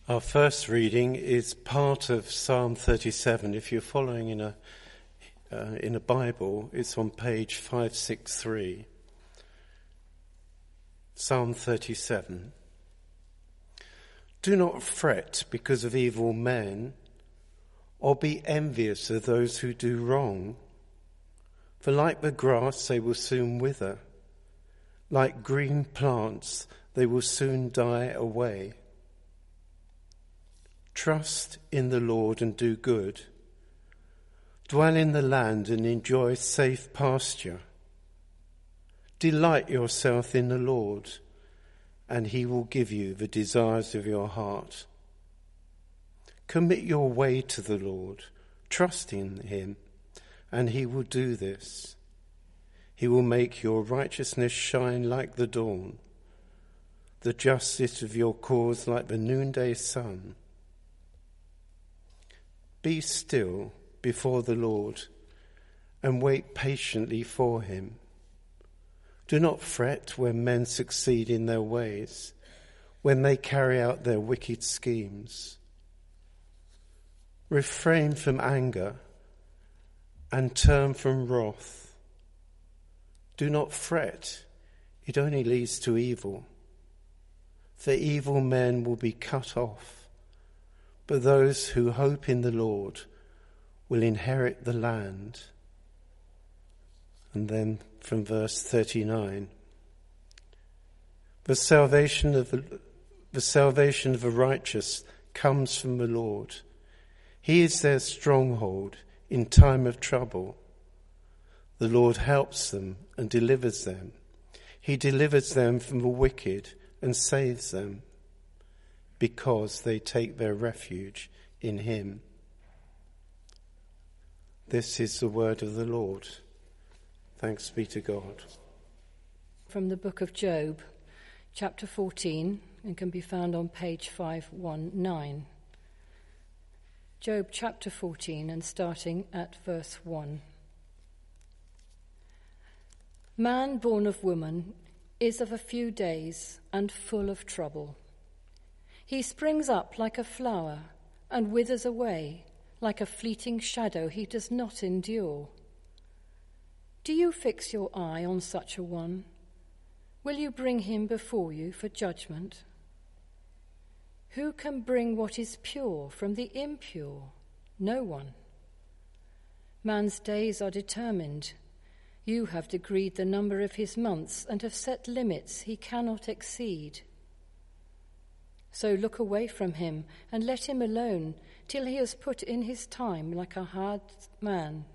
Our first reading is part of Psalm 37. If you're following in a Bible, it's on page 563. Psalm 37. Do not fret because of evil men, or be envious of those who do wrong. For like the grass they will soon wither, like green plants they will soon die away. Trust in the Lord and do good. Dwell in the land and enjoy safe pasture. Delight yourself in the Lord, and he will give you the desires of your heart. Commit your way to the Lord. Trust in him, and he will do this. He will make your righteousness shine like the dawn, the justice of your cause like the noonday sun. Be still before the Lord and wait patiently for him. Do not fret when men succeed in their ways, when they carry out their wicked schemes. Refrain from anger and turn from wrath. Do not fret, it only leads to evil. For evil men will be cut off. But those who hope in the Lord will inherit the land. And then from verse 39, the salvation of the righteous comes from the Lord. He is their stronghold in time of trouble. The Lord helps them and delivers them. He delivers them from the wicked and saves them, because they take their refuge in him. This is the word of the Lord. Thanks be to God. From the book of Job, chapter 14, and can be found on page 519. Job chapter 14, and starting at verse 1. Man born of woman is of a few days and full of trouble. He springs up like a flower and withers away, like a fleeting shadow he does not endure. Do you fix your eye on such a one? Will you bring him before you for judgment? Who can bring what is pure from the impure? No one. Man's days are determined. You have decreed the number of his months and have set limits he cannot exceed. So look away from him and let him alone till he has put in his time like a hard man.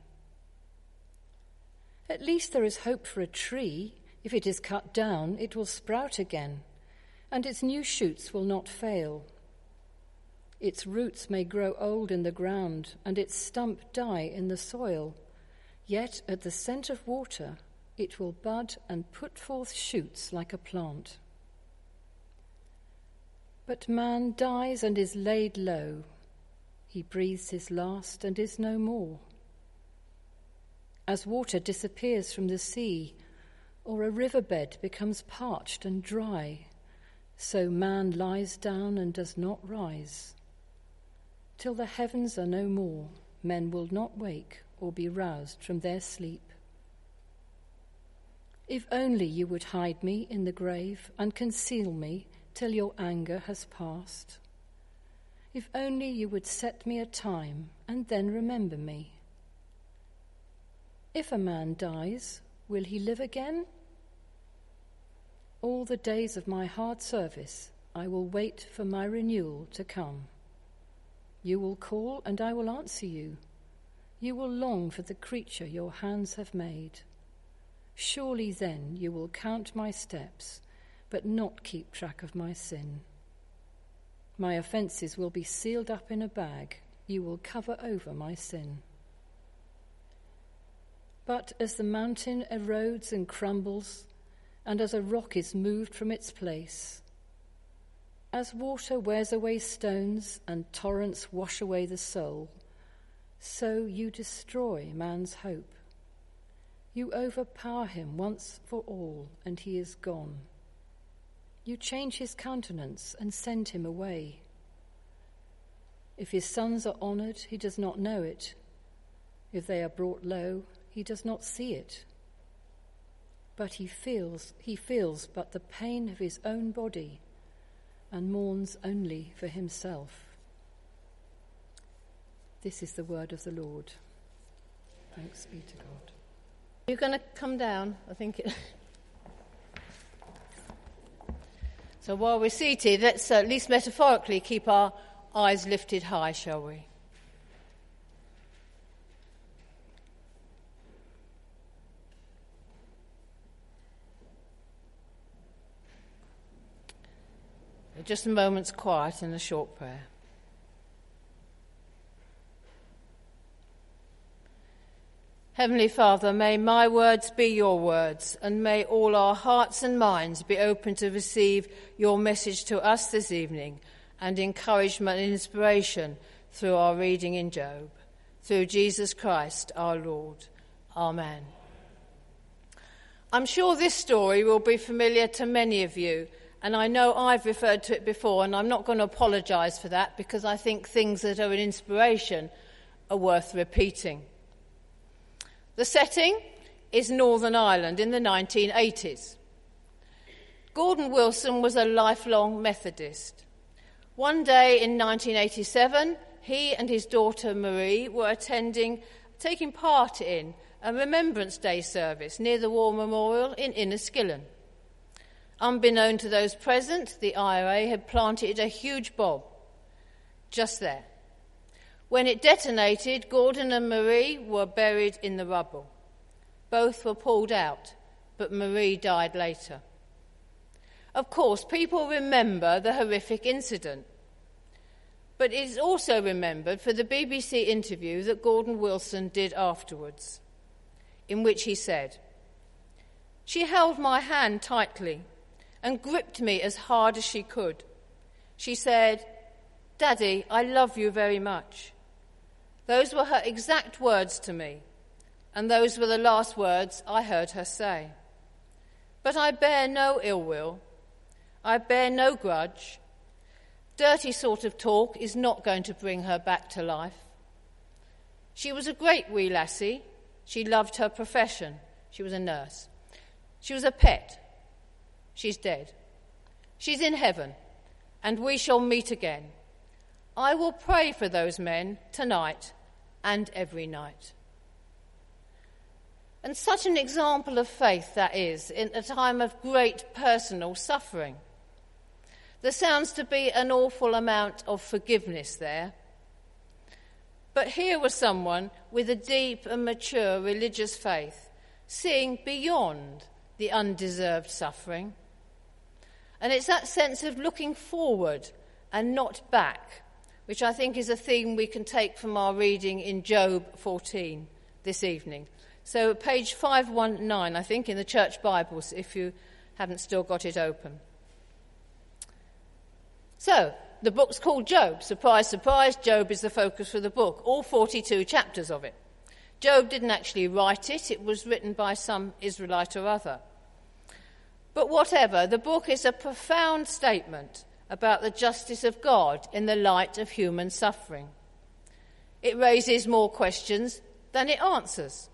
At least there is hope for a tree. If it is cut down, it will sprout again, and its new shoots will not fail. Its roots may grow old in the ground, and its stump die in the soil. Yet at the scent of water it will bud and put forth shoots like a plant. But man dies and is laid low. He breathes his last and is no more. As water disappears from the sea, or a riverbed becomes parched and dry, so man lies down and does not rise. Till the heavens are no more, men will not wake or be roused from their sleep. If only you would hide me in the grave and conceal me till your anger has passed. If only you would set me a time and then remember me. If a man dies, will he live again? All the days of my hard service I will wait for my renewal to come. You will call and I will answer you. You will long for the creature your hands have made. Surely then you will count my steps, but not keep track of my sin. My offences will be sealed up in a bag. You will cover over my sin. But as the mountain erodes and crumbles, and as a rock is moved from its place, as water wears away stones and torrents wash away the soul, so you destroy man's hope. You overpower him once for all, and he is gone. You change his countenance and send him away. If his sons are honoured, he does not know it. If they are brought low, he does not see it. But he feels but the pain of his own body and mourns only for himself. This is the word of the Lord. Thanks be to God. You're going to come down, I think. So while we're seated, let's at least metaphorically keep our eyes lifted high, shall we? Just a moment's quiet and a short prayer. Heavenly Father, may my words be your words, and may all our hearts and minds be open to receive your message to us this evening, and encouragement and inspiration through our reading in Job. Through Jesus Christ our Lord. Amen. I'm sure this story will be familiar to many of you, and I know I've referred to it before, and I'm not going to apologise for that, because I think things that are an inspiration are worth repeating. The setting is Northern Ireland in the 1980s. Gordon Wilson was a lifelong Methodist. One day in 1987, he and his daughter Marie were taking part in a Remembrance Day service near the War Memorial in Inniskillen. Unbeknown to those present, the IRA had planted a huge bomb just there. When it detonated, Gordon and Marie were buried in the rubble. Both were pulled out, but Marie died later. Of course, people remember the horrific incident, but it is also remembered for the BBC interview that Gordon Wilson did afterwards, in which he said, "She held my hand tightly and gripped me as hard as she could. She said, 'Daddy, I love you very much.' Those were her exact words to me, and those were the last words I heard her say. But I bear no ill will. I bear no grudge. Dirty sort of talk is not going to bring her back to life. She was a great wee lassie. She loved her profession. She was a nurse. She was a pet. She's dead. She's in heaven, and we shall meet again. I will pray for those men tonight and every night." And such an example of faith that is, in a time of great personal suffering. There sounds to be an awful amount of forgiveness there. But here was someone with a deep and mature religious faith, seeing beyond the undeserved suffering. And it's that sense of looking forward and not back, which I think is a theme we can take from our reading in Job 14 this evening. So page 519, I think, in the church Bibles, if you haven't still got it open. So, the book's called Job. Surprise, surprise, Job is the focus for the book, all 42 chapters of it. Job didn't actually write it. It was written by some Israelite or other. But whatever, the book is a profound statement about the justice of God in the light of human suffering. It raises more questions than it answers.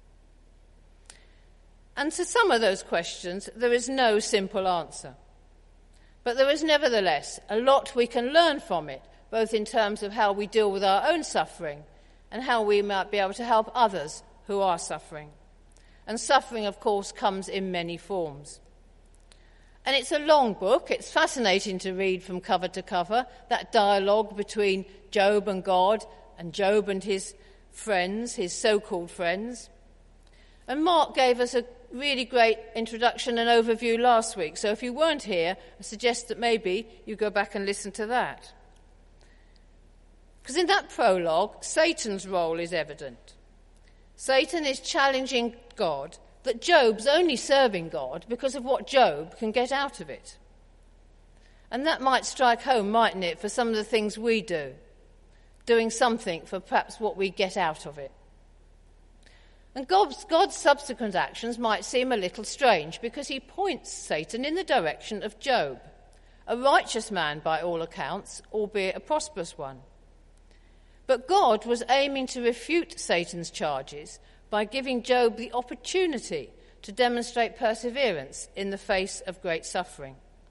And to some of those questions, there is no simple answer. But there is nevertheless a lot we can learn from it, both in terms of how we deal with our own suffering and how we might be able to help others who are suffering. And suffering, of course, comes in many forms. And it's a long book. It's fascinating to read from cover to cover, that dialogue between Job and God and Job and his friends, his so-called friends. And Mark gave us a really great introduction and overview last week. So if you weren't here, I suggest that maybe you go back and listen to that. Because in that prologue, Satan's role is evident. Satan is challenging God that Job's only serving God because of what Job can get out of it. And that might strike home, mightn't it, for some of the things we do, doing something for perhaps what we get out of it. And God's subsequent actions might seem a little strange because he points Satan in the direction of Job, a righteous man by all accounts, albeit a prosperous one. But God was aiming to refute Satan's charges by giving Job the opportunity to demonstrate perseverance in the face of great suffering.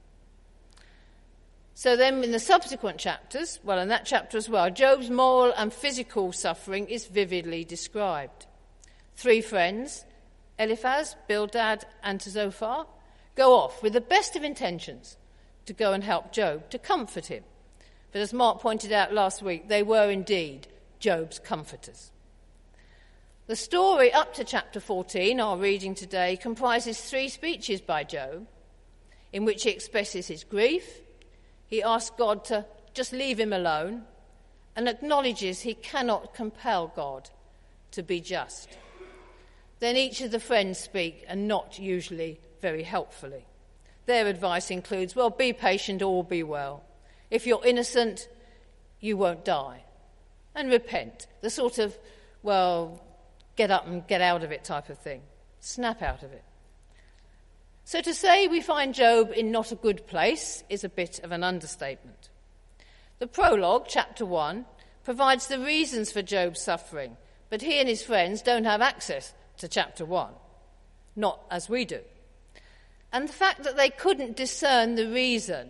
So then in the subsequent chapters, well, in that chapter as well, Job's moral and physical suffering is vividly described. 3 friends, Eliphaz, Bildad, and Zophar, go off with the best of intentions to go and help Job, to comfort him. But as Mark pointed out last week, they were indeed Job's comforters. The story up to chapter 14, our reading today, comprises 3 speeches by Job, in which he expresses his grief, he asks God to just leave him alone, and acknowledges he cannot compel God to be just. Then each of the friends speak, and not usually very helpfully. Their advice includes, well, be patient, all will be well. If you're innocent, you won't die. And repent. The sort of, well, get up and get out of it type of thing. Snap out of it. So to say we find Job in not a good place is a bit of an understatement. The prologue, chapter 1, provides the reasons for Job's suffering, but he and his friends don't have access to chapter 1, not as we do. And the fact that they couldn't discern the reason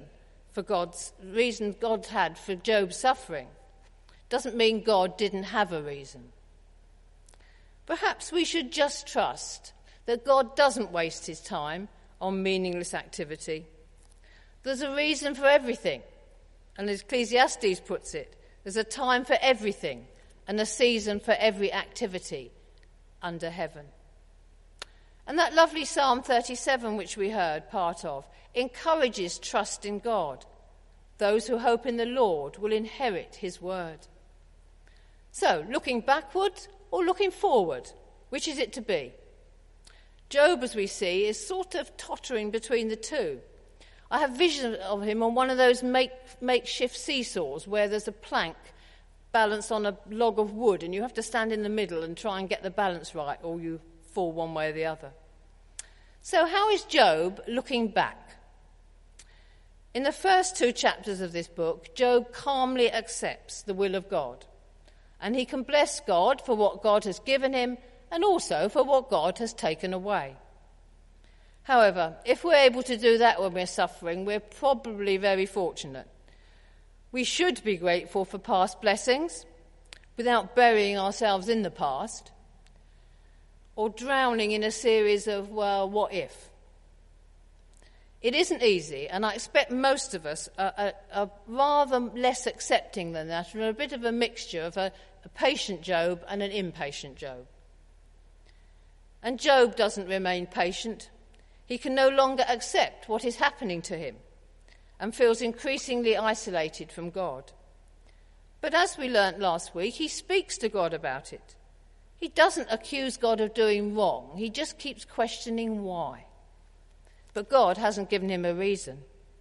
God had for Job's suffering doesn't mean God didn't have a reason. Perhaps we should just trust that God doesn't waste his time on meaningless activity. There's a reason for everything, and as Ecclesiastes puts it, there's a time for everything and a season for every activity under heaven. And that lovely Psalm 37, which we heard part of, encourages trust in God. Those who hope in the Lord will inherit his word. So, looking backward or looking forward, which is it to be? Job, as we see, is sort of tottering between the two. I have vision of him on one of those makeshift seesaws where there's a plank balanced on a log of wood and you have to stand in the middle and try and get the balance right or you fall one way or the other. So how is Job looking back? In the first 2 chapters of this book, Job calmly accepts the will of God, and he can bless God for what God has given him and also for what God has taken away. However, if we're able to do that when we're suffering, we're probably very fortunate. We should be grateful for past blessings without burying ourselves in the past or drowning in a series of, well, what if? It isn't easy, and I expect most of us are rather less accepting than that, and a bit of a mixture of a patient Job and an impatient Job. And Job doesn't remain patient. He can no longer accept what is happening to him and feels increasingly isolated from God. But as we learnt last week, he speaks to God about it. He doesn't accuse God of doing wrong. He just keeps questioning why. But God hasn't given him a reason.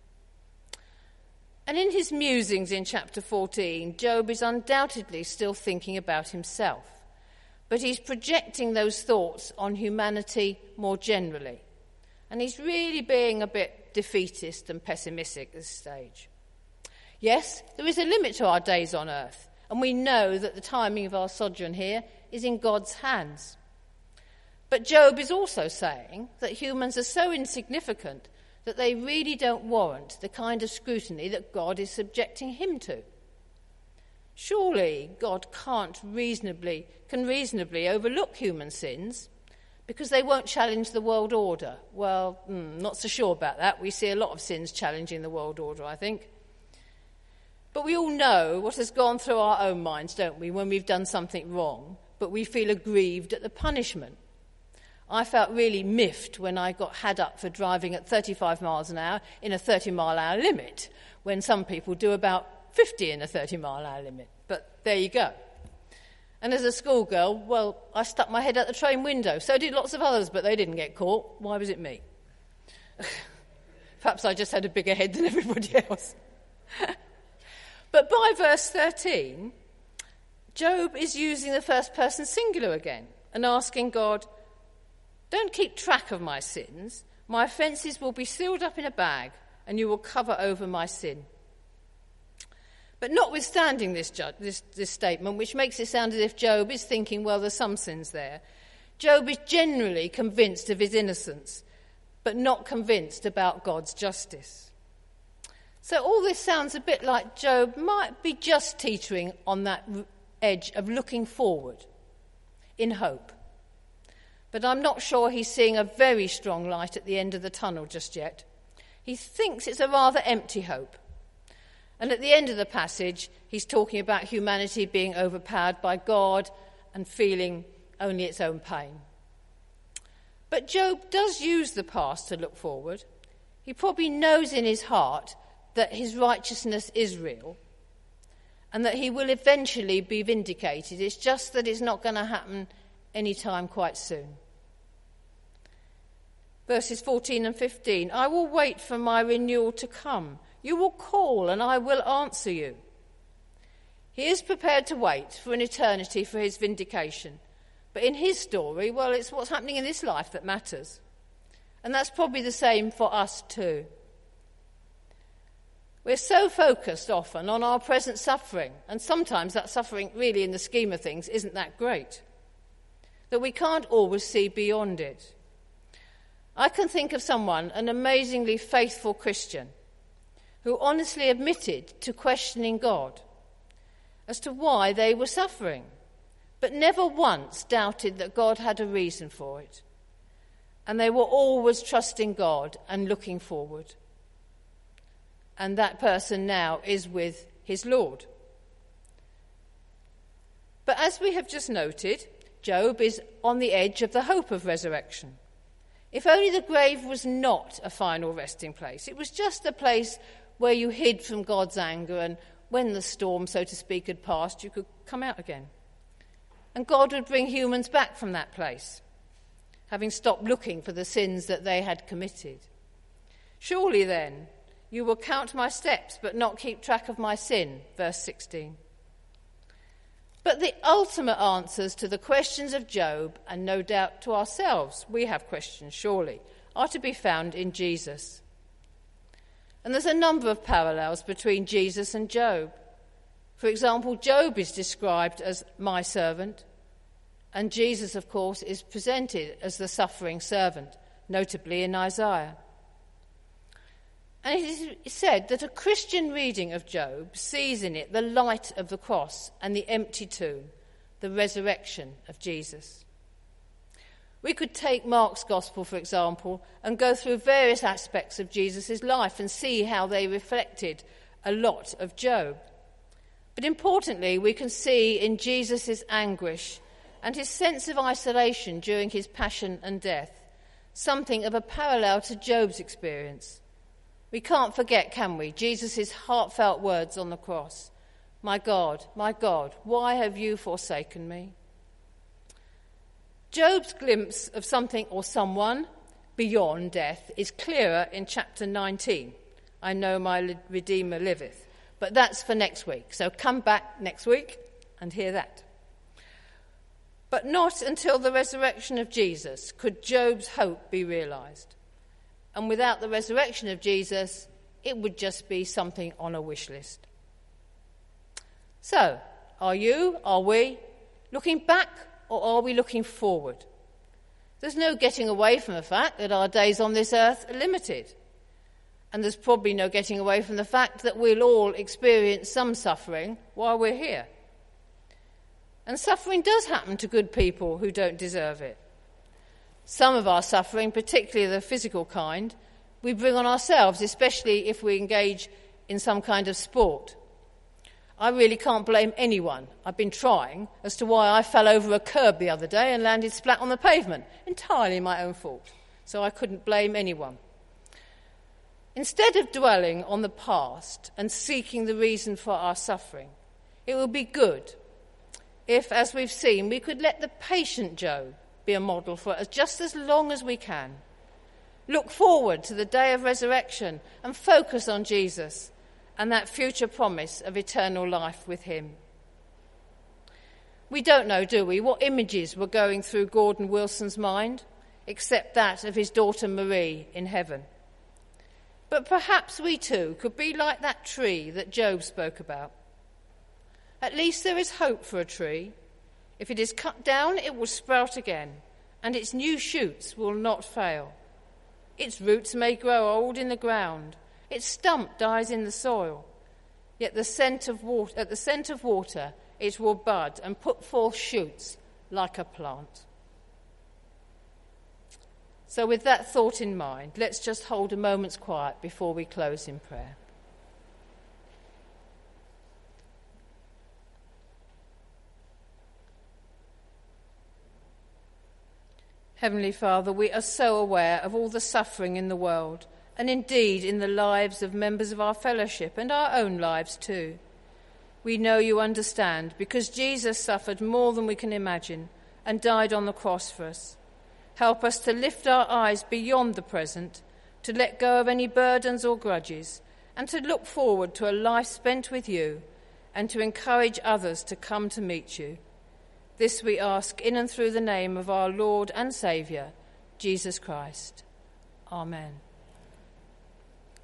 And in his musings in chapter 14, Job is undoubtedly still thinking about himself. But he's projecting those thoughts on humanity more generally. And he's really being a bit defeatist and pessimistic at this stage. Yes, there is a limit to our days on earth, and we know that the timing of our sojourn here is in God's hands. But Job is also saying that humans are so insignificant that they really don't warrant the kind of scrutiny that God is subjecting him to. Surely God can reasonably overlook human sins because they won't challenge the world order. Well, not so sure about that. We see a lot of sins challenging the world order, I think. But we all know what has gone through our own minds, don't we, when we've done something wrong, but we feel aggrieved at the punishment. I felt really miffed when I got had up for driving at 35 miles an hour in a 30-mile-an-hour limit, when some people do about 50 in a 30-mile-an-hour limit. But there you go. And as a schoolgirl, well, I stuck my head out the train window. So did lots of others, but they didn't get caught. Why was it me? Perhaps I just had a bigger head than everybody else. But by verse 13, Job is using the first-person singular again and asking God, don't keep track of my sins. My offences will be sealed up in a bag, and you will cover over my sin. But notwithstanding this statement, which makes it sound as if Job is thinking, well, there's some sins there, Job is generally convinced of his innocence, but not convinced about God's justice. So all this sounds a bit like Job might be just teetering on that edge of looking forward in hope. But I'm not sure he's seeing a very strong light at the end of the tunnel just yet. He thinks it's a rather empty hope. And at the end of the passage, he's talking about humanity being overpowered by God and feeling only its own pain. But Job does use the past to look forward. He probably knows in his heart that his righteousness is real and that he will eventually be vindicated. It's just that it's not going to happen anytime quite soon. Verses 14 and 15, I will wait for my renewal to come. You will call and I will answer you. He is prepared to wait for an eternity for his vindication. But in his story, well, it's what's happening in this life that matters. And that's probably the same for us too. We're so focused often on our present suffering, and sometimes that suffering really in the scheme of things isn't that great, that we can't always see beyond it. I can think of someone, an amazingly faithful Christian, who honestly admitted to questioning God as to why they were suffering, but never once doubted that God had a reason for it. And they were always trusting God and looking forward. And that person now is with his Lord. But as we have just noted, Job is on the edge of the hope of resurrection. If only the grave was not a final resting place. It was just a place where you hid from God's anger, and when the storm, so to speak, had passed, you could come out again. And God would bring humans back from that place, having stopped looking for the sins that they had committed. Surely then, you will count my steps, but not keep track of my sin, verse 16. But the ultimate answers to the questions of Job, and no doubt to ourselves, we have questions surely, are to be found in Jesus. And there's a number of parallels between Jesus and Job. For example, Job is described as my servant, and Jesus, of course, is presented as the suffering servant, notably in Isaiah. And it is said that a Christian reading of Job sees in it the light of the cross and the empty tomb, the resurrection of Jesus. We could take Mark's Gospel, for example, and go through various aspects of Jesus' life and see how they reflected a lot of Job. But importantly, we can see in Jesus' anguish and his sense of isolation during his passion and death something of a parallel to Job's experience. We can't forget, can we, Jesus' heartfelt words on the cross. My God, why have you forsaken me? Job's glimpse of something or someone beyond death is clearer in chapter 19. I know my Redeemer liveth. But that's for next week. So come back next week and hear that. But not until the resurrection of Jesus could Job's hope be realised. And without the resurrection of Jesus, it would just be something on a wish list. So, are we looking back, or are we looking forward? There's no getting away from the fact that our days on this earth are limited. And there's probably no getting away from the fact that we'll all experience some suffering while we're here. And suffering does happen to good people who don't deserve it. Some of our suffering, particularly the physical kind, we bring on ourselves, especially if we engage in some kind of sport. I really can't blame anyone. I've been trying as to why I fell over a curb the other day and landed splat on the pavement. Entirely my own fault. So I couldn't blame anyone. Instead of dwelling on the past and seeking the reason for our suffering, it would be good if, as we've seen, we could let the patient Job be a model for us just as long as we can. Look forward to the day of resurrection and focus on Jesus and that future promise of eternal life with him. We don't know, do we, what images were going through Gordon Wilson's mind, except that of his daughter Marie in heaven. But perhaps we too could be like that tree that Job spoke about, At least there is hope for a tree. If it is cut down, it will sprout again, and its new shoots will not fail. Its roots may grow old in the ground, its stump dies in the soil, yet at the scent of water it will bud and put forth shoots like a plant. So with that thought in mind, let's just hold a moment's quiet before we close in prayer. Heavenly Father, we are so aware of all the suffering in the world, and indeed in the lives of members of our fellowship and our own lives too. We know you understand, because Jesus suffered more than we can imagine and died on the cross for us. Help us to lift our eyes beyond the present, to let go of any burdens or grudges, and to look forward to a life spent with you, and to encourage others to come to meet you. This we ask in and through the name of our Lord and Saviour, Jesus Christ. Amen.